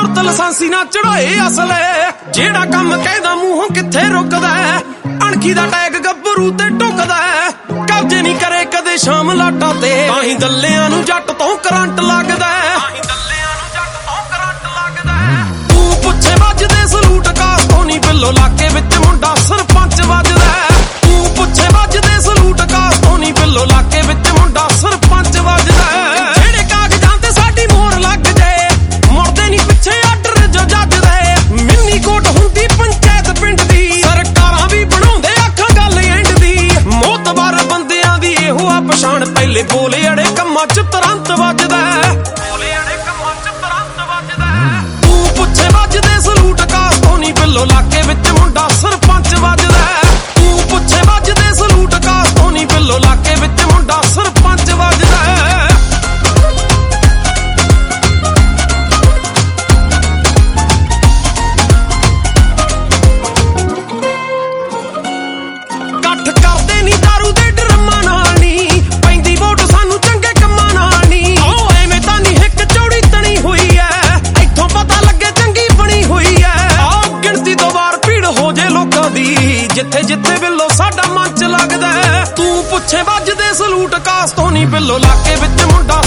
ਤੁਰਤ ਲਾਇਸੈਂਸੀ ਨਾ ਚੜਾਏ ਅਸਲੇ ਜਿਹੜਾ ਕੰਮ ਕਹਿੰਦਾ ਮੂੰਹੋਂ ਕਿੱਥੇ ਰੁਕਦਾ ਅਣਖੀ ਦਾ ਟੈਗ ਗੱਭਰੂ ਤੇ ਟੁਕਦਾ ਕਬਜੇ ਨਹੀਂ ਕਰੇ ਕਦੇ ਸ਼ਾਮ ਲਾਟਾਂ ਤੇ ਤਾਂ ਹੀ ਦੱਲਿਆਂ ਨੂੰ ਜੱਟ ਤੋਂ ਕਰੰਟ ਲੱਗਦਾ ਤੂੰ ਪੁੱਛੇ ਵੱਜਦੇ ਸਲੂਟ ਕਾਸ ਤੋਂ ਨਹੀਂ ਬਿੱਲੋ ਲਾਕੇ ਵਿੱਚ ਮੁੰਡਾ ਸਰਪੰਚ ਵੱਜਦਾ ਤੂੰ ਪੁੱਛੇ ਵੱਜਦੇ ਸਲੂਟ ਕਾਸ ਤੋਂ ਨਹੀਂ ਬਿੱਲੋ ਲਾਕੇ ਵਿੱਚ ਮੁੰਡਾ ਸਰਪੰਚ ਵੱਜਦਾ ਜਿਹੜੇ ਕਾਗਜ਼ਾਂ ਤੇ ਸਾਡੀ ਮੋਹਰ ਲੱਗ ਜਾਏ ਮੁੜਦੇ ਨਹੀਂ ਪਿੱਛੇ ਆਰਡਰ ਜੋ ਜੱਜਦੇ ਮਿੰਨੀ ਕੋਟ ਹੁੰਦੀ ਪੰਚਾਇਤ ਪਿੰਡ ਦੀ ਸਰਕਾਰਾਂ ਵੀ ਬਣਾਉਂਦੇ ਅੱਖਾਂ ਗੱਲ ਐਂਡ ਦੀ ਮੋਤਬਾਰ ਬੰਦਿਆਂ ਦੀ ਇਹੋ ਆ ਪਛਾਣ ਪਹਿਲੇ ਬੋਲੇ ਅੜੇ ਕੰਮਾਂ ਚ ਤੁਰੰਤ ਵੱਜਦਾ ਤੂੰ ਪੁੱਛੇ ਵੱਜਦੇ ਸਲੂਟ ਕਾਸ ਤੋਂ ਨਹੀਂ ਬਿੱਲੋ ਲਾਕੇ ਵਿੱਚ ਮੁੰਡਾ ਸਰਪੰਚ ਵੱਜਦਾ ਤੂੰ ਪੁੱਛੇ ਵੱਜਦੇ ਸਲੂਟ ਕਾਸ ਤੋਂ ਨਹੀਂ ਬਿੱਲੋ ਲਾਕੇ ਵਿੱਚ ਮੁੰਡਾ ਸਰਪੰਚ ਵੱਜਦਾ ਕੱਠ ਕਰਦੇ ਨਹੀਂ ਦਾਰੂ ਦੇ ਡਰਮਾਂ ਨਾਲ ਨਹੀਂ ਪੈਂਦੀ ਵੋਟ ਸਾਨੂੰ ਚੰਗੇ ਕੰਮਾਂ ਨਾਲ ਨਹੀਂ ਓ ਐਵੇਂ ਤਾਂ ਨਹੀਂ ਹਿੱਕ ਚੌੜੀ ਤਣੀ ਹੋਈ ਐ ਇੱਥੋਂ ਪਤਾ ਲੱਗੇ ਚੰਗੀ ਬਣੀ ਹੋਈ ਐ ਆਹ ਗਿਣਤੀ ਤੋਂ ਵਾਰ ਭੀੜ ਹੋ ਜੇ ਲੋਕਾਂ ਦੀ ਜਿੱਥੇ ਜਿੱਥੇ ਬਿੱਲੋ ਸਾਡਾ ਮੰਚ ਲੱਗਦਾ ਤੂੰ ਪੁੱਛੇ ਵੱਜਦੇ ਸਲੂਟ ਕਾਸ ਤੋਂ ਨਹੀਂ ਬਿੱਲੋ ਲਾਕੇ ਵਿੱਚ ਮੁੰਡਾ